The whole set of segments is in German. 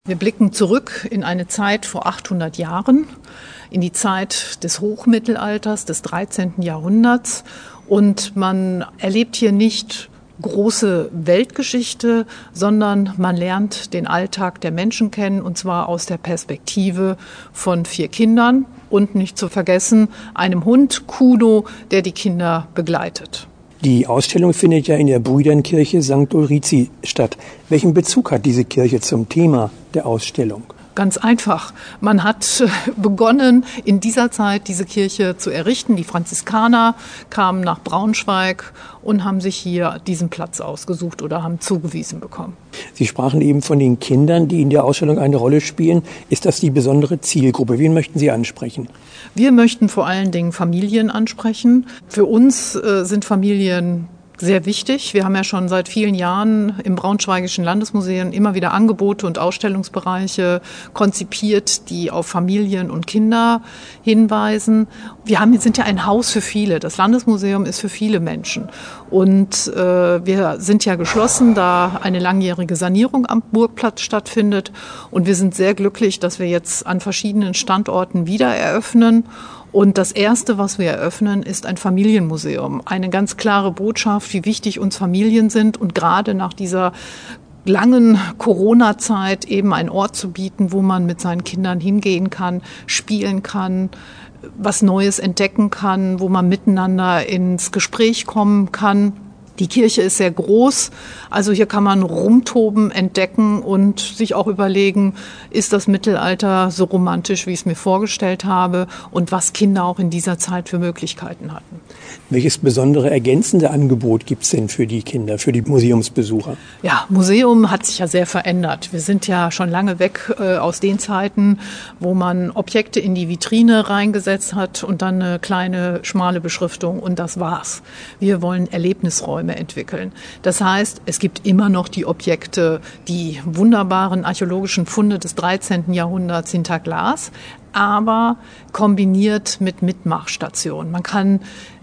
Wir blicken zurück in eine Zeit vor 800 Jahren, in die Zeit des Hochmittelalters, des 13. Jahrhunderts. Und man erlebt hier nicht große Weltgeschichte, sondern man lernt den Alltag der Menschen kennen, und zwar aus der Perspektive von 4 Kindern und nicht zu vergessen einem Hund, Kuno, der die Kinder begleitet. Die Ausstellung findet ja in der Brüdernkirche St. Ulrici statt. Welchen Bezug hat diese Kirche zum Thema der Ausstellung? Ganz einfach. Man hat begonnen, in dieser Zeit diese Kirche zu errichten. Die Franziskaner kamen nach Braunschweig und haben sich hier diesen Platz ausgesucht oder haben zugewiesen bekommen. Sie sprachen eben von den Kindern, die in der Ausstellung eine Rolle spielen. Ist das die besondere Zielgruppe? Wen möchten Sie ansprechen? Wir möchten vor allen Dingen Familien ansprechen. Für uns sind Familien sehr wichtig. Wir haben ja schon seit vielen Jahren im Braunschweigischen Landesmuseum immer wieder Angebote und Ausstellungsbereiche konzipiert, die auf Familien und Kinder hinweisen. Wir sind ja ein Haus für viele. Das Landesmuseum ist für viele Menschen. Und wir sind ja geschlossen, da eine langjährige Sanierung am Burgplatz stattfindet. Und wir sind sehr glücklich, dass wir jetzt an verschiedenen Standorten wieder eröffnen. Und das Erste, was wir eröffnen, ist ein Familienmuseum. Eine ganz klare Botschaft, wie wichtig uns Familien sind und gerade nach dieser langen Corona-Zeit eben einen Ort zu bieten, wo man mit seinen Kindern hingehen kann, spielen kann, was Neues entdecken kann, wo man miteinander ins Gespräch kommen kann. Die Kirche ist sehr groß, also hier kann man rumtoben, entdecken und sich auch überlegen, ist das Mittelalter so romantisch, wie ich es mir vorgestellt habe und was Kinder auch in dieser Zeit für Möglichkeiten hatten. Welches besondere ergänzende Angebot gibt es denn für die Kinder, für die Museumsbesucher? Ja, Museum hat sich ja sehr verändert. Wir sind ja schon lange weg aus den Zeiten, wo man Objekte in die Vitrine reingesetzt hat und dann eine kleine, schmale Beschriftung und das war's. Wir wollen Erlebnisräume entwickeln. Das heißt, es gibt immer noch die Objekte, die wunderbaren archäologischen Funde des 13. Jahrhunderts hinter Glas, aber kombiniert mit Mitmachstationen. Man kann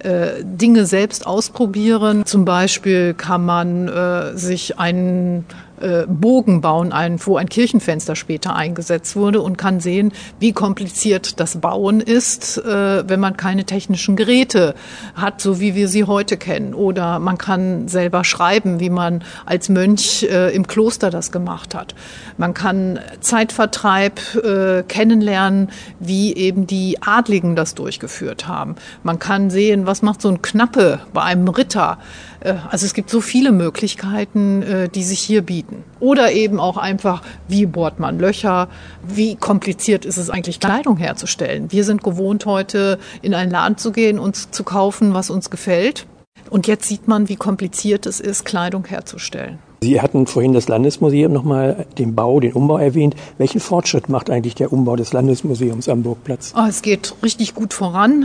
Dinge selbst ausprobieren. Zum Beispiel kann man sich einen Bogen bauen, wo ein Kirchenfenster später eingesetzt wurde und kann sehen, wie kompliziert das Bauen ist, wenn man keine technischen Geräte hat, so wie wir sie heute kennen. Oder man kann selber schreiben, wie man als Mönch im Kloster das gemacht hat. Man kann Zeitvertreib kennenlernen, wie eben die Adligen das durchgeführt haben. Man kann sehen, was macht so ein Knappe bei einem Ritter. Also es gibt so viele Möglichkeiten, die sich hier bieten. Oder eben auch einfach, wie bohrt man Löcher, wie kompliziert ist es eigentlich, Kleidung herzustellen. Wir sind gewohnt, heute in einen Laden zu gehen und zu kaufen, was uns gefällt. Und jetzt sieht man, wie kompliziert es ist, Kleidung herzustellen. Sie hatten vorhin das Landesmuseum nochmal den Umbau erwähnt. Welchen Fortschritt macht eigentlich der Umbau des Landesmuseums am Burgplatz? Es geht richtig gut voran.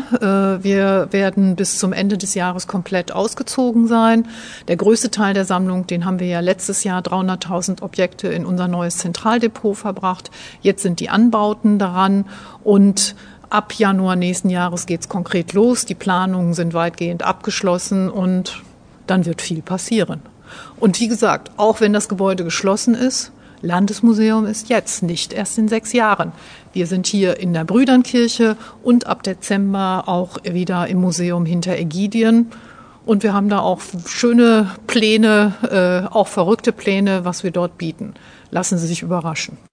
Wir werden bis zum Ende des Jahres komplett ausgezogen sein. Der größte Teil der Sammlung, den haben wir ja letztes Jahr 300.000 Objekte in unser neues Zentraldepot verbracht. Jetzt sind die Anbauten daran und ab Januar nächsten Jahres geht's konkret los. Die Planungen sind weitgehend abgeschlossen und dann wird viel passieren. Und wie gesagt, auch wenn das Gebäude geschlossen ist, Landesmuseum ist jetzt, nicht erst in 6 Jahren. Wir sind hier in der Brüdernkirche und ab Dezember auch wieder im Museum hinter Ägidien. Und wir haben da auch schöne Pläne, auch verrückte Pläne, was wir dort bieten. Lassen Sie sich überraschen.